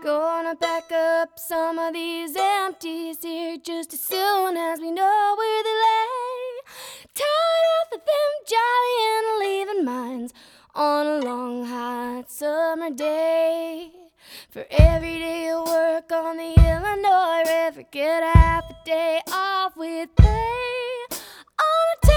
Gonna pack up some of these empties here just as soon as we know where they lay. Tired of them jolly and leaving mines on a long hot summer day. For every day of work on the Illinois River, get half a day off with